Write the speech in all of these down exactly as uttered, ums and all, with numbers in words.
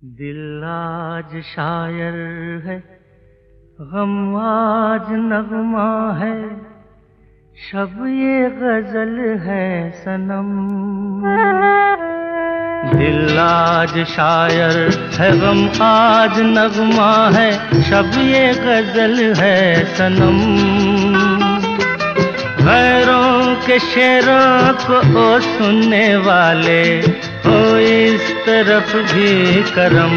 दिल आज शायर है, गम आज नगमा है, शब ये गजल है सनम। दिल आज शायर है, गम आज नगमा है, शब ये गजल है सनम। गैरों के शेरों को ओ सुनने वाले हो इस तरफ भी करम।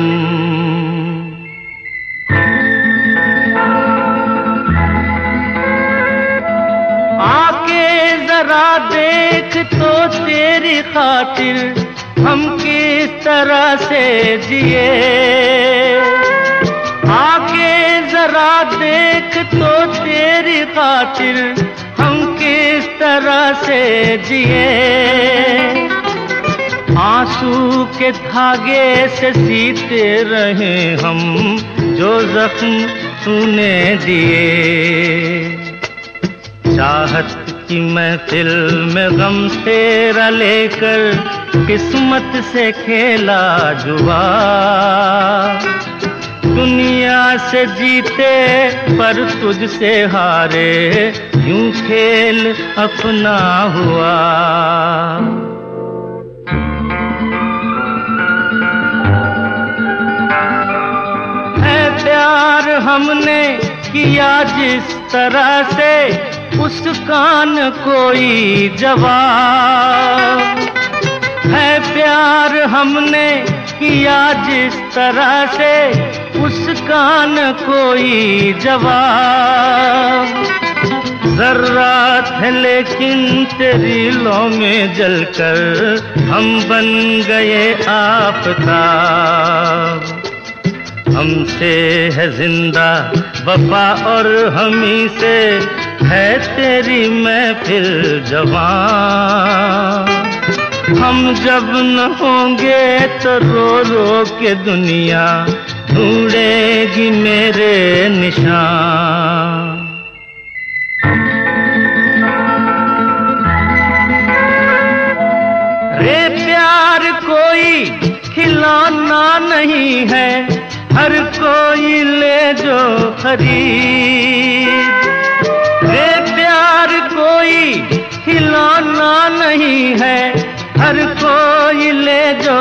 आके जरा देख तो तेरी खातिर हम किस तरह से जिए। आके जरा देख तो तेरी खातिर हम किस तरह से जिए। आंसू के धागे से सीते रहे हम जो जख्म तूने दिए। चाहत की महफिल में गम तेरा लेकर किस्मत से खेला जुआ। दुनिया से जीते पर तुझसे हारे, यूं खेल अपना हुआ। है प्यार हमने किया जिस तरह से, उसका न कोई जवाब। है प्यार हमने किया जिस तरह से, उसका न कोई जवाब। जर्रात है लेकिन तेरी लौ में जलकर हम बन गए आफताब। हमसे है जिंदा वफा और हमी से है तेरी महफिल जवां। हम जब न होंगे तो रो रो के दुनिया ढूंढेगी मेरे निशान। रे प्यार कोई खिलौना नहीं है, हर कोई ले जो खरीद। रे प्यार कोई खिलौना नहीं है, हर कोई ले जो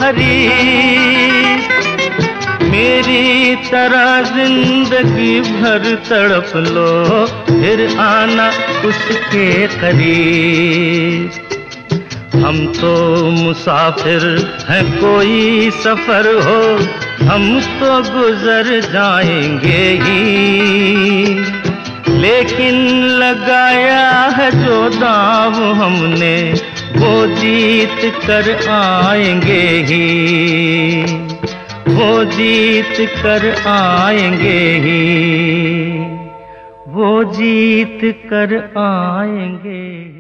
खरीद। मेरी तरह जिंदगी भर तड़प लो, फिर आना उसके करीब। हम तो मुसाफिर हैं, कोई सफर हो हम तो गुजर जाएंगे ही। लेकिन लगाया है जो दांव हमने, वो जीत कर आएंगे ही। वो जीत कर आएंगे ही। वो जीत कर आएंगे ही।